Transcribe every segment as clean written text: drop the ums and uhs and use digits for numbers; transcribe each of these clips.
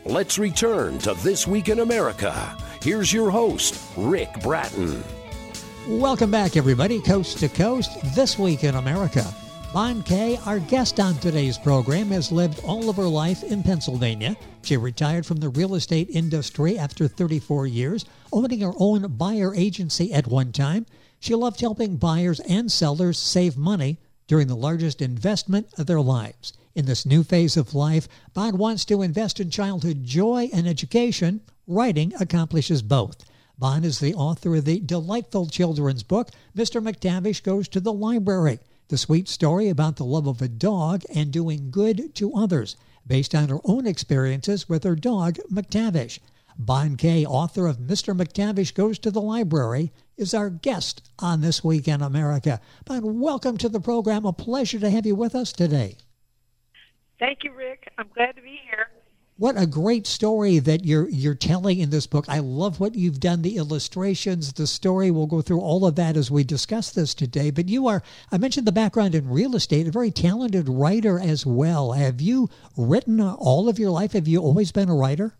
Let's return to This Week in America. Here's your host, Rick Bratton. Welcome back, everybody, coast to coast, This Week in America. Bon Kay, our guest on today's program, has lived all of her life in Pennsylvania. She retired from the real estate industry after 34 years, owning her own buyer agency at one time. She loved helping buyers and sellers save money during the largest investment of their lives. In this new phase of life, Bon wants to invest in childhood joy and education. Writing accomplishes both. Bon is the author of the delightful children's book, Mr. McTavish Goes to the Library, the sweet story about the love of a dog and doing good to others, based on her own experiences with her dog, McTavish. Bon Kay, author of Mr. McTavish Goes to the Library, is our guest on This Week in America. Bon, welcome to the program. A pleasure to have you with us today. Thank you, Rick. I'm glad to be here. What a great story that you're telling in this book. I love what you've done, the illustrations, the story. We'll go through all of that as we discuss this today. But you are, I mentioned the background in real estate, a very talented writer as well. Have you written all of your life? Have you always been a writer?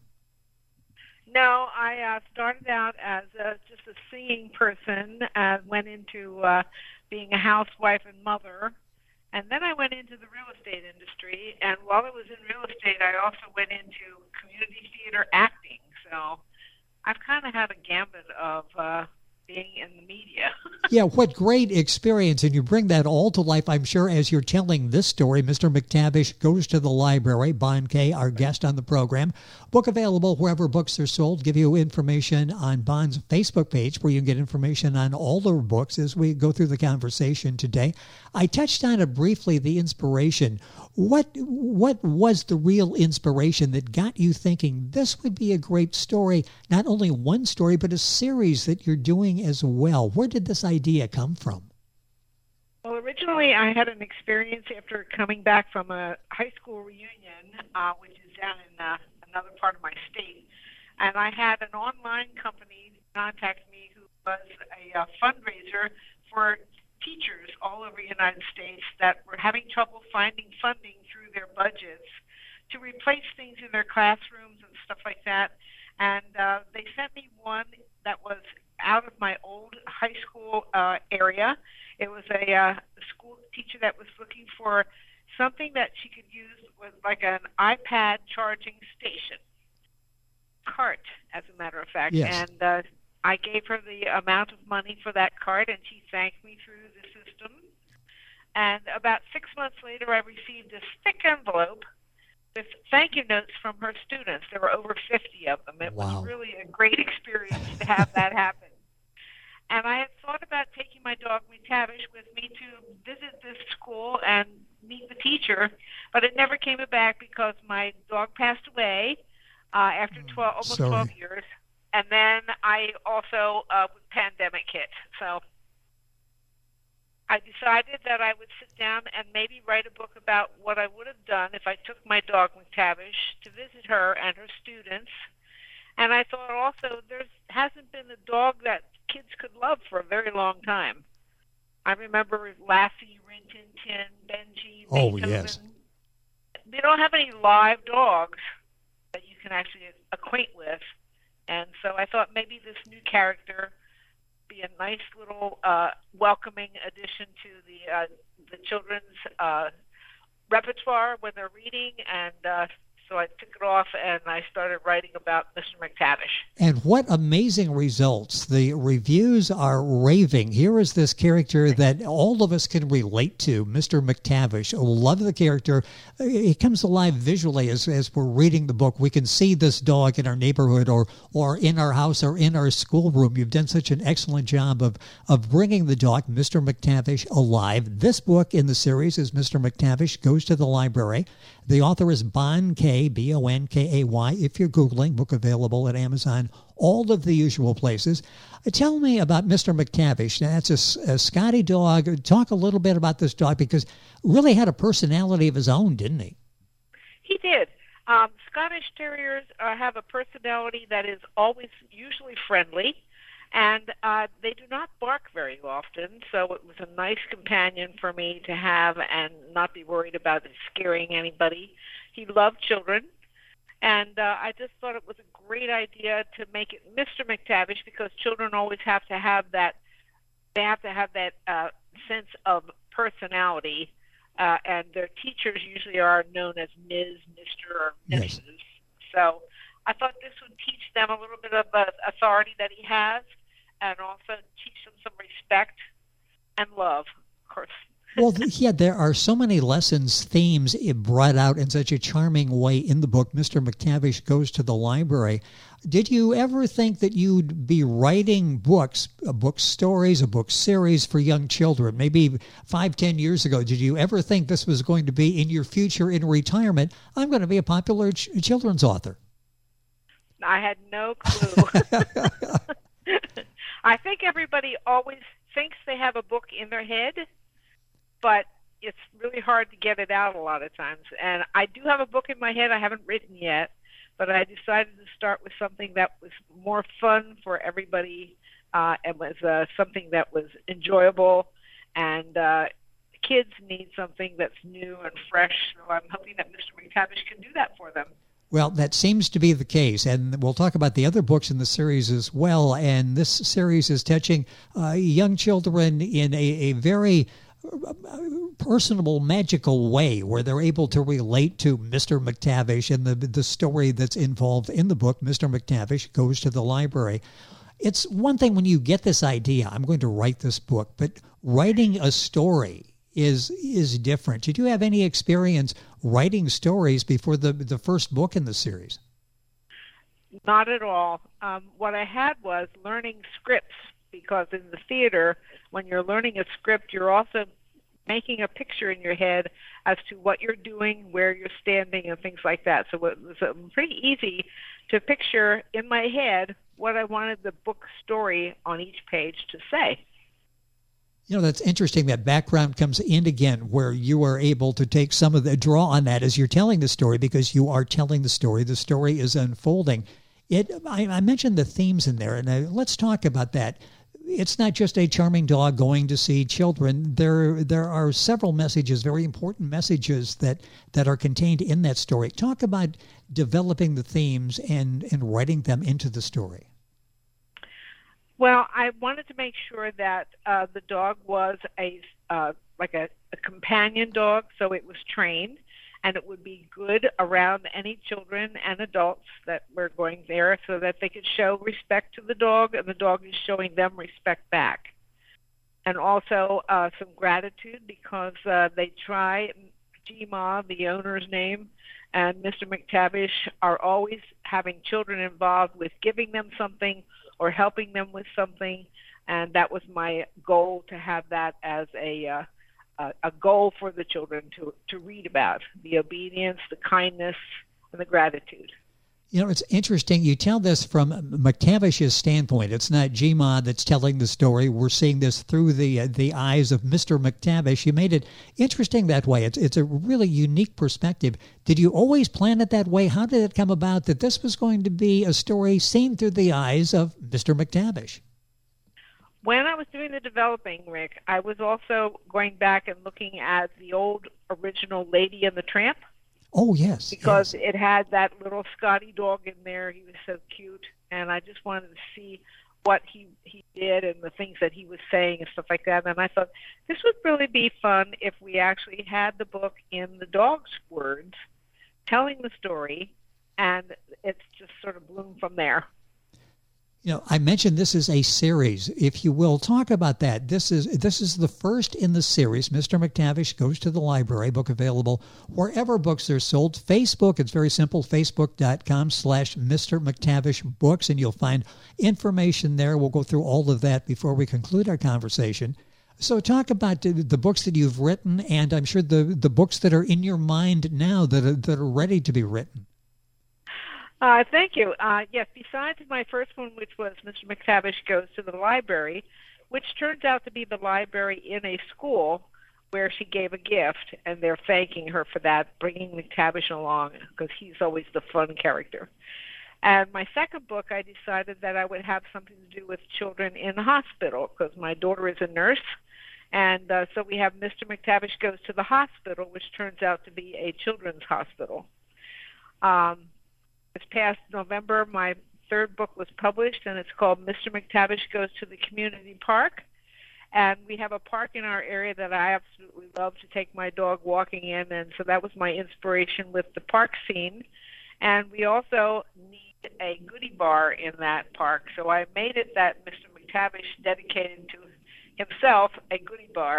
No, I started out as just a singing person, went into being a housewife and mother. And then I went into the real estate industry, and while I was in real estate, I also went into community theater acting. So I've kind of had a gambit of being in the media. Yeah, what great experience, and you bring that all to life, I'm sure, as you're telling this story. Mr. McTavish Goes to the Library. Bon Kay, our guest on the program. Book available wherever books are sold. Give you information on Bon's Facebook page where you can get information on all her books as we go through the conversation today. I touched on it briefly, the inspiration. What was the real inspiration that got you thinking this would be a great story, not only one story, but a series that you're doing as well? Where did this idea come from? Well, originally I had an experience after coming back from a high school reunion, which is down in another part of my state. And I had an online company contact me who was a fundraiser for teachers all over the United States that were having trouble finding funding through their budgets to replace things in their classrooms and stuff like that. And they sent me one that was out of my old high school area. It was a school teacher that was looking for something that she could use with like an iPad charging station. Cart, as a matter of fact. Yes. And I gave her the amount of money for that cart, and she thanked me through the system. And about 6 months later, I received this thick envelope with thank you notes from her students. There were over 50 of them. It Wow. was really a great experience to have that happen. And I had thought about taking my dog, McTavish, with me to visit this school and meet the teacher, but it never came back because my dog passed away after almost 12 years. And then I also, the pandemic hit. So I decided that I would sit down and maybe write a book about what I would have done if I took my dog, McTavish, to visit her and her students. And I thought also there hasn't been a dog that kids could love for a very long time. I remember Lassie, Rin Tin Tin, Benji, Beethoven. Yes. They don't have any live dogs that you can actually acquaint with. And so I thought maybe this new character be a nice little welcoming addition to the children's repertoire when they're reading. And so I took it off and I started writing about Mr. McTavish. And what amazing results. The reviews are raving. Here is this character that all of us can relate to, Mr. McTavish. I love the character. It comes alive visually as we're reading the book. We can see this dog in our neighborhood or in our house or in our schoolroom. You've done such an excellent job of bringing the dog, Mr. McTavish, alive. This book in the series is Mr. McTavish Goes to the Library. The author is Bon Kay, Bonkay. If you're Googling, book available at Amazon, all of the usual places. Tell me about Mr. McTavish. Now, that's a Scotty dog. Talk a little bit about this dog because really had a personality of his own, didn't he? He did. Scottish Terriers have a personality that is always usually friendly, and they do not bark very often, so it was a nice companion for me to have and not be worried about it scaring anybody. He loved children, And I just thought it was a great idea to make it Mr. McTavish, because children always have to have that. They have to have that sense of personality, and their teachers usually are known as Ms., Mr., or Mrs. Yes. So I thought this would teach them a little bit of authority that he has, and also teach them some respect and love, of course. Well, yeah, there are so many lessons, themes brought out in such a charming way in the book, Mr. McTavish Goes to the Library. Did you ever think that you'd be writing books, a book stories, a book series for young children? Maybe 5-10 years ago, did you ever think this was going to be in your future in retirement? I'm going to be a popular children's author. I had no clue. I think everybody always thinks they have a book in their head, but it's really hard to get it out a lot of times. And I do have a book in my head I haven't written yet, but I decided to start with something that was more fun for everybody and was something that was enjoyable. And kids need something that's new and fresh, so I'm hoping that Mr. McTavish can do that for them. Well, that seems to be the case, and we'll talk about the other books in the series as well. And this series is touching young children in a very personable, magical way, where they're able to relate to Mr. McTavish and the story that's involved in the book, Mr. McTavish Goes to the Library. It's one thing when you get this idea, I'm going to write this book, but writing a story is different. Did you have any experience writing stories before the first book in the series? Not at all. What I had was learning scripts, because in the theater, when you're learning a script, you're also making a picture in your head as to what you're doing, where you're standing, and things like that. So it was pretty easy to picture in my head what I wanted the book story on each page to say. You know, that's interesting. That background comes in again, where you are able to take some of the draw on that as you're telling the story, because you are telling the story. The story is unfolding. I mentioned the themes in there, and let's talk about that. It's not just a charming dog going to see children. There are several messages, very important messages that are contained in that story. Talk about developing the themes and writing them into the story. Well, I wanted to make sure that the dog was a companion dog, so it was trained, and it would be good around any children and adults that were going there, so that they could show respect to the dog, and the dog is showing them respect back. And also some gratitude, because they try, G-Ma, the owner's name, and Mr. McTavish are always having children involved with giving them something or helping them with something, and that was my goal, to have that as a goal for the children to read about, the obedience, the kindness, and the gratitude. You know, it's interesting. You tell this from McTavish's standpoint. It's not G-Ma that's telling the story. We're seeing this through the eyes of Mr. McTavish. You made it interesting that way. It's a really unique perspective. Did you always plan it that way? How did it come about that this was going to be a story seen through the eyes of Mr. McTavish? When I was doing the developing, Rick, I was also going back and looking at the old original Lady and the Tramp. Oh, yes. Because yes. It had that little Scotty dog in there. He was so cute. And I just wanted to see what he did and the things that he was saying and stuff like that. And I thought this would really be fun if we actually had the book in the dog's words, telling the story, and it's just sort of bloomed from there. You know, I mentioned this is a series. If you will, talk about that. This is the first in the series. Mr. McTavish Goes to the Library, book available wherever books are sold. Facebook, it's very simple, facebook.com/Mr. McTavish Books, and you'll find information there. We'll go through all of that before we conclude our conversation. So talk about the books that you've written, and I'm sure the books that are in your mind now that are ready to be written. Thank you. Yes, besides my first one, which was Mr. McTavish Goes to the Library, which turns out to be the library in a school where she gave a gift, and they're thanking her for that, bringing McTavish along, because he's always the fun character. And my second book, I decided that I would have something to do with children in the hospital, because my daughter is a nurse, and so we have Mr. McTavish Goes to the Hospital, which turns out to be a children's hospital. this past November, my third book was published, and it's called Mr. McTavish Goes to the Community Park. And we have a park in our area that I absolutely love to take my dog walking in, and so that was my inspiration with the park scene. And we also need a goodie bar in that park, so I made it that Mr. McTavish dedicated to himself a goodie bar.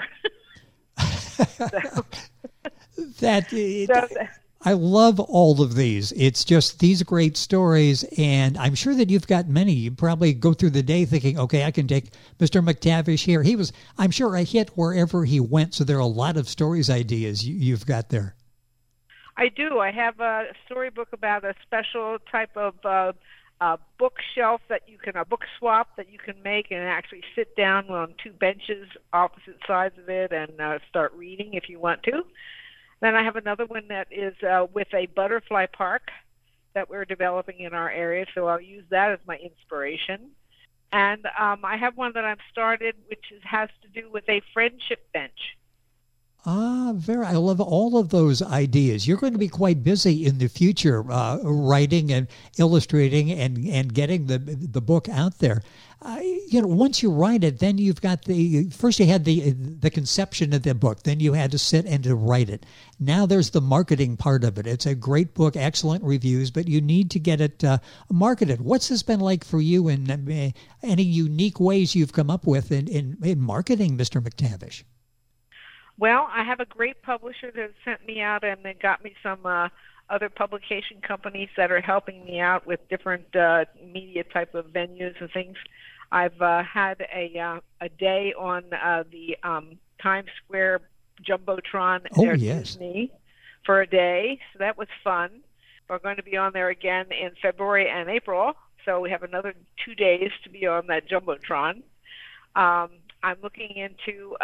I love all of these. It's just these great stories, and I'm sure that you've got many. You probably go through the day thinking, okay, I can take Mr. McTavish here. I'm sure, a hit wherever he went, so there are a lot of stories ideas you've got there. I do. I have a storybook about a special type of bookshelf a book swap that you can make and actually sit down on two benches opposite sides of it and start reading if you want to. Then I have another one that is with a butterfly park that we're developing in our area, so I'll use that as my inspiration. And I have one that I've started which has to do with a friendship bench. I love all of those ideas. You're going to be quite busy in the future writing and illustrating and getting the book out there. Once you write it, then you've got first you had the conception of the book, then you had to sit and to write it. Now there's the marketing part of it. It's a great book, excellent reviews, but you need to get it marketed. What's this been like for you, and any unique ways you've come up with in marketing Mr. McTavish? Well, I have a great publisher that sent me out and then got me some other publication companies that are helping me out with different media type of venues and things. I've had a day on the Times Square Jumbotron at Disney for a day, so that was fun. We're going to be on there again in February and April, so we have another 2 days to be on that Jumbotron. I'm looking into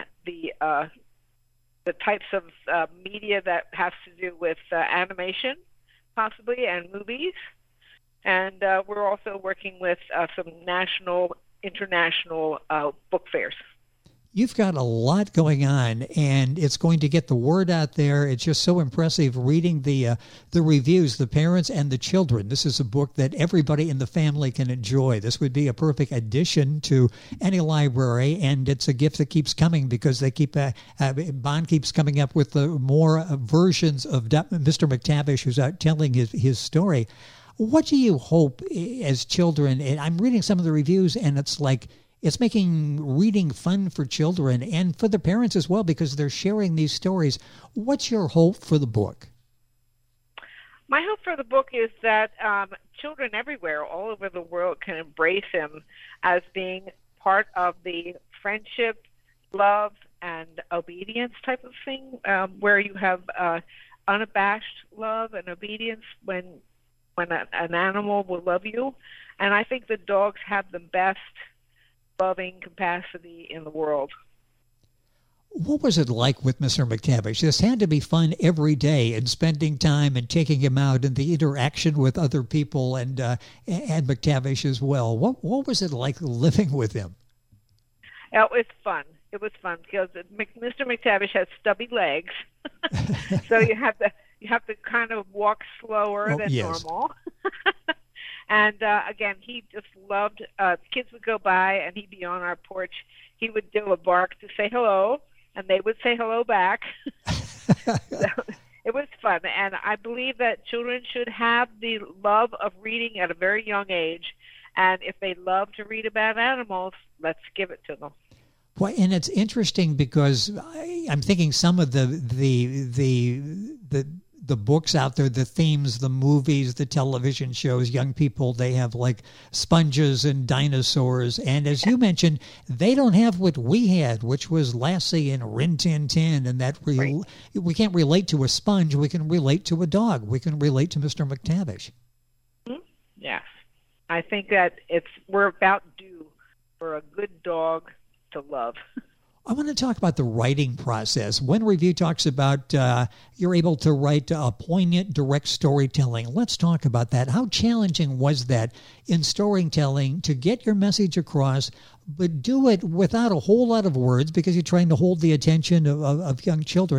the types of media that has to do with animation, possibly, and movies. And we're also working with some national, international book fairs. You've got a lot going on, and it's going to get the word out there. It's just so impressive reading the reviews, the parents and the children. This is a book that everybody in the family can enjoy. This would be a perfect addition to any library, and it's a gift that keeps coming because they keep Bond keeps coming up with more versions of Mr. McTavish, who's out telling his story. What do you hope as children? And I'm reading some of the reviews, and it's like, it's making reading fun for children and for the parents as well because they're sharing these stories. What's your hope for the book? My hope for the book is that children everywhere, all over the world, can embrace him as being part of the friendship, love, and obedience type of thing, where you have unabashed love and obedience when an animal will love you. And I think the dogs have the best loving capacity in the world. What was it like with Mr. McTavish? This had to be fun every day, and spending time and taking him out and the interaction with other people and McTavish as well. What was it like living with him? It was fun. It was fun because Mr. McTavish has stubby legs, so you have to kind of walk slower than normal. And again, he just loved, kids would go by and he'd be on our porch. He would do a bark to say hello, and they would say hello back. So it was fun. And I believe that children should have the love of reading at a very young age. And if they love to read about animals, let's give it to them. Well, and it's interesting because I'm thinking some of the books out there, the themes, the movies, the television shows, young people, they have like sponges and dinosaurs. And as you mentioned, they don't have what we had, which was Lassie and Rin Tin Tin. And that we can't relate to a sponge. We can relate to a dog. We can relate to Mr. McTavish. Yes. I think that we're about due for a good dog to love. I want to talk about the writing process. One review talks about you're able to write poignant, direct storytelling. Let's talk about that. How challenging was that in storytelling to get your message across, but do it without a whole lot of words because you're trying to hold the attention of young children?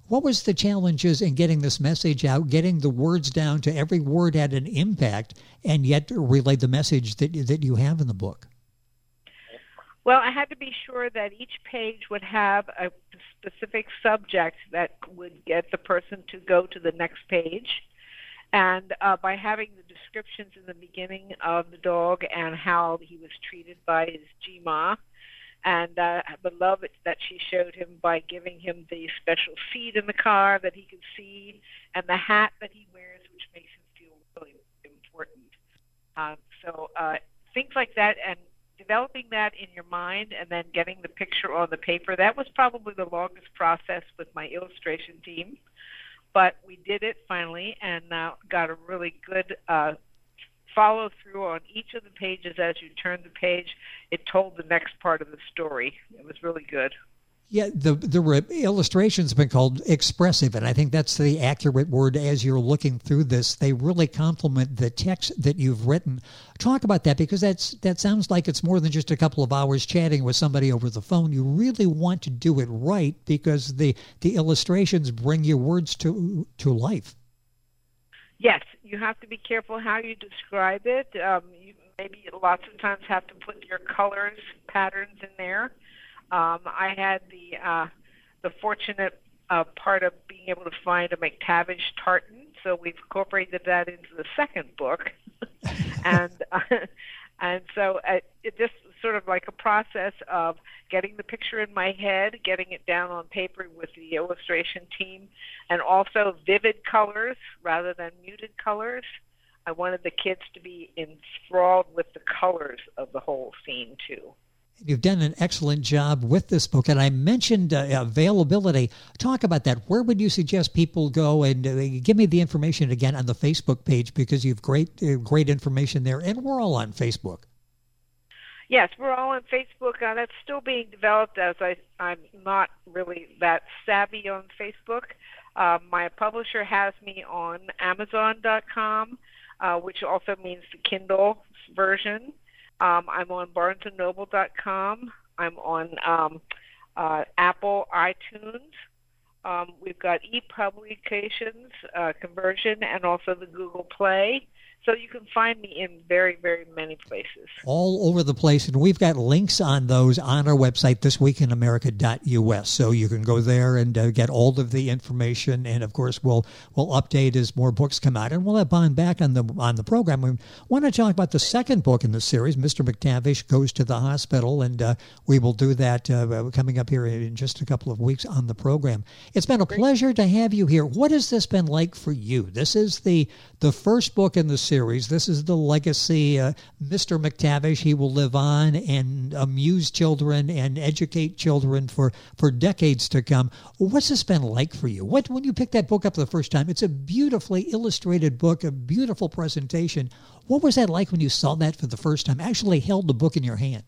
What was the challenges in getting this message out, getting the words down to every word had an impact, and yet relay the message that you have in the book? Well, I had to be sure that each page would have a specific subject that would get the person to go to the next page. And by having the descriptions in the beginning of the dog and how he was treated by his G-Ma, and the love that she showed him by giving him the special seat in the car that he could see, and the hat that he wears, which makes him feel really important. So things like that, and developing that in your mind and then getting the picture on the paper, that was probably the longest process with my illustration team. But we did it finally and got a really good follow through on each of the pages. As you turned the page, it told the next part of the story. It was really good. Yeah, the illustrations have been called expressive, and I think that's the accurate word as you're looking through this. They really complement the text that you've written. Talk about that, because that sounds like it's more than just a couple of hours chatting with somebody over the phone. You really want to do it right because the illustrations bring your words to life. Yes, you have to be careful how you describe it. You maybe lots of times have to put your colors, patterns in there. I had the fortunate part of being able to find a McTavish tartan, so we've incorporated that into the second book, and so it just sort of like a process of getting the picture in my head, getting it down on paper with the illustration team, and also vivid colors rather than muted colors. I wanted the kids to be enthralled with the colors of the whole scene too. You've done an excellent job with this book, and I mentioned availability. Talk about that. Where would you suggest people go? And give me the information again on the Facebook page, because you've great information there, and we're all on Facebook. Yes, we're all on Facebook. That's still being developed, as I'm not really that savvy on Facebook. My publisher has me on Amazon.com, which also means the Kindle version. I'm on BarnesandNoble.com. I'm on Apple iTunes. We've got ePublications, Conversion, and also the Google Play. So you can find me in very, very many places. All over the place. And we've got links on those on our website, thisweekinamerica.us. So you can go there and get all of the information. And, of course, we'll update as more books come out. And we'll have Bon back on the program. We want to talk about the second book in the series, Mr. McTavish Goes to the Hospital. And we will do that coming up here in just a couple of weeks on the program. It's been a pleasure to have you here. What has this been like for you? This is the first book in the series. This is the legacy. Mr. McTavish, he will live on and amuse children and educate children for decades to come. What's this been like for you? When you picked that book up the first time? It's a beautifully illustrated book, a beautiful presentation. What was that like when you saw that for the first time, actually held the book in your hand?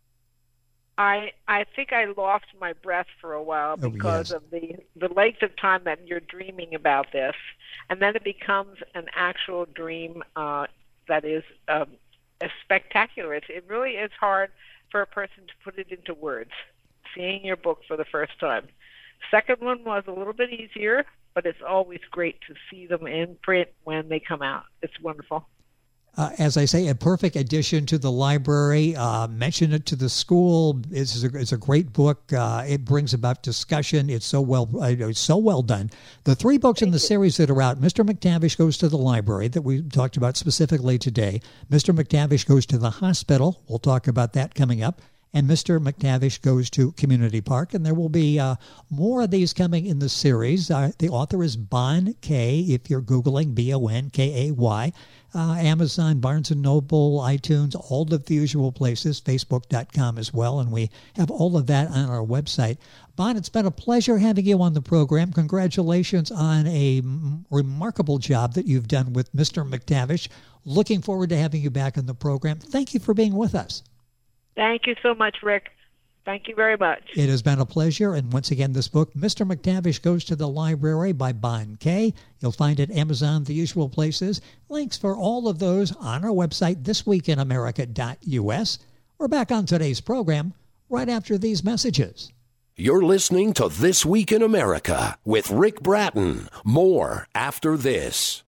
I think I lost my breath for a while because of the length of time that you're dreaming about this. And then it becomes an actual dream that is spectacular. It really is hard for a person to put it into words, seeing your book for the first time. Second one was a little bit easier, but it's always great to see them in print when they come out. It's wonderful. As I say, a perfect addition to the library. Mention it to the school. It's a great book. It brings about discussion. It's so well done. The three books in the series that are out: Mr. McTavish Goes to the Library, that we talked about specifically today. Mr. McTavish Goes to the Hospital. We'll talk about that coming up. And Mr. McTavish Goes to Community Park. And there will be more of these coming in the series. The author is Bon Kay, if you're Googling, Bonkay. Amazon, Barnes & Noble, iTunes, all of the usual places, Facebook.com as well. And we have all of that on our website. Bon, it's been a pleasure having you on the program. Congratulations on a remarkable job that you've done with Mr. McTavish. Looking forward to having you back on the program. Thank you for being with us. Thank you so much, Rick. Thank you very much. It has been a pleasure. And once again, this book, Mr. McTavish Goes to the Library by Bon Kay. You'll find it Amazon, the usual places. Links for all of those on our website, thisweekinamerica.us. We're back on today's program right after these messages. You're listening to This Week in America with Rick Bratton. More after this.